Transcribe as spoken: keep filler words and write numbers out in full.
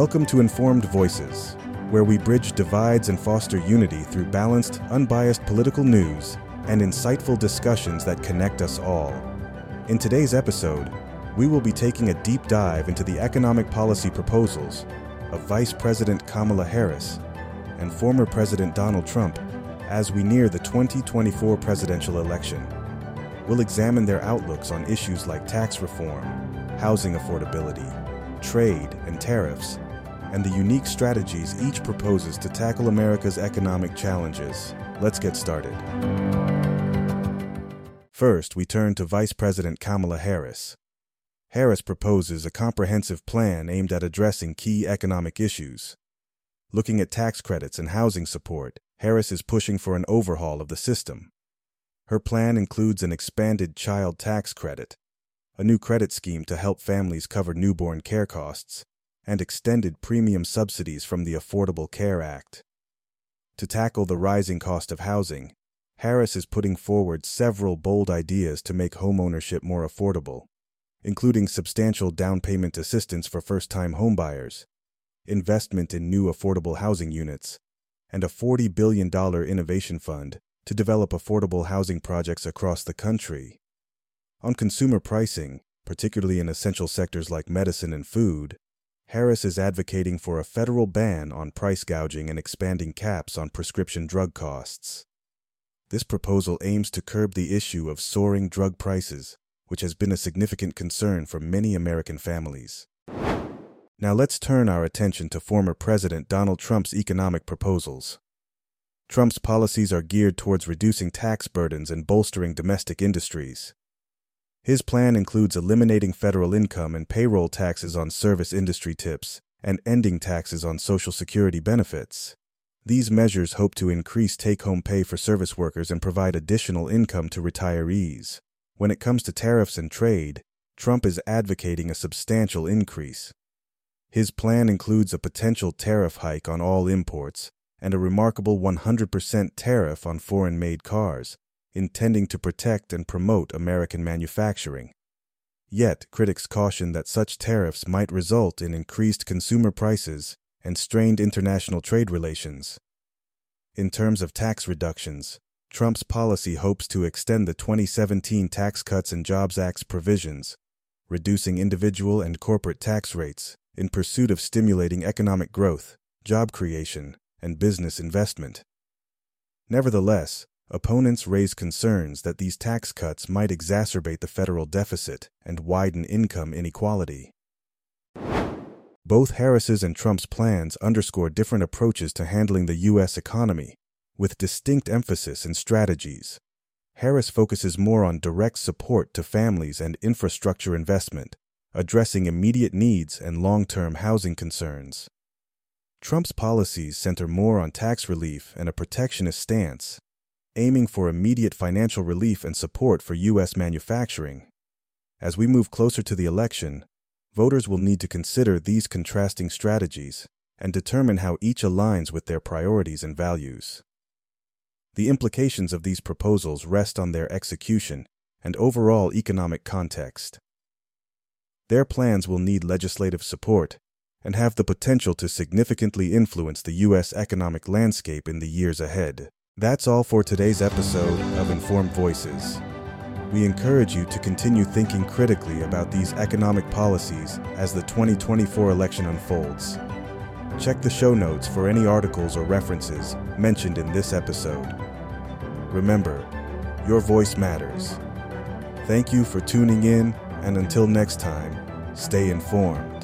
Welcome to Informed Voices, where we bridge divides and foster unity through balanced, unbiased political news and insightful discussions that connect us all. In today's episode, we will be taking a deep dive into the economic policy proposals of Vice President Kamala Harris and former President Donald Trump as we near the twenty twenty-four presidential election. We'll examine their outlooks on issues like tax reform, housing affordability, trade and tariffs, and the unique strategies each proposes to tackle America's economic challenges. Let's get started. First, we turn to Vice President Kamala Harris. Harris proposes a comprehensive plan aimed at addressing key economic issues. Looking at tax credits and housing support, Harris is pushing for an overhaul of the system. Her plan includes an expanded child tax credit, a new credit scheme to help families cover newborn care costs, and extended premium subsidies from the Affordable Care Act. To tackle the rising cost of housing, Harris is putting forward several bold ideas to make homeownership more affordable, including substantial down payment assistance for first-time homebuyers, investment in new affordable housing units, and a forty billion dollars innovation fund to develop affordable housing projects across the country. On consumer pricing, particularly in essential sectors like medicine and food, Harris is advocating for a federal ban on price gouging and expanding caps on prescription drug costs. This proposal aims to curb the issue of soaring drug prices, which has been a significant concern for many American families. Now let's turn our attention to former President Donald Trump's economic proposals. Trump's policies are geared towards reducing tax burdens and bolstering domestic industries. His plan includes eliminating federal income and payroll taxes on service industry tips and ending taxes on Social Security benefits. These measures hope to increase take-home pay for service workers and provide additional income to retirees. When it comes to tariffs and trade, Trump is advocating a substantial increase. His plan includes a potential tariff hike on all imports and a remarkable one hundred percent tariff on foreign-made cars, intending to protect and promote American manufacturing. Yet, critics caution that such tariffs might result in increased consumer prices and strained international trade relations. In terms of tax reductions, Trump's policy hopes to extend the twenty seventeen Tax Cuts and Jobs Act's provisions, reducing individual and corporate tax rates in pursuit of stimulating economic growth, job creation, and business investment. Nevertheless, opponents raise concerns that these tax cuts might exacerbate the federal deficit and widen income inequality. Both Harris's and Trump's plans underscore different approaches to handling the U S economy, with distinct emphasis and strategies. Harris focuses more on direct support to families and infrastructure investment, addressing immediate needs and long-term housing concerns. Trump's policies center more on tax relief and a protectionist stance, aiming for immediate financial relief and support for U S manufacturing. As we move closer to the election, voters will need to consider these contrasting strategies and determine how each aligns with their priorities and values. The implications of these proposals rest on their execution and overall economic context. Their plans will need legislative support and have the potential to significantly influence the U S economic landscape in the years ahead. That's all for today's episode of Informed Voices. We encourage you to continue thinking critically about these economic policies as the twenty twenty-four election unfolds. Check the show notes for any articles or references mentioned in this episode. Remember, your voice matters. Thank you for tuning in, and until next time, stay informed.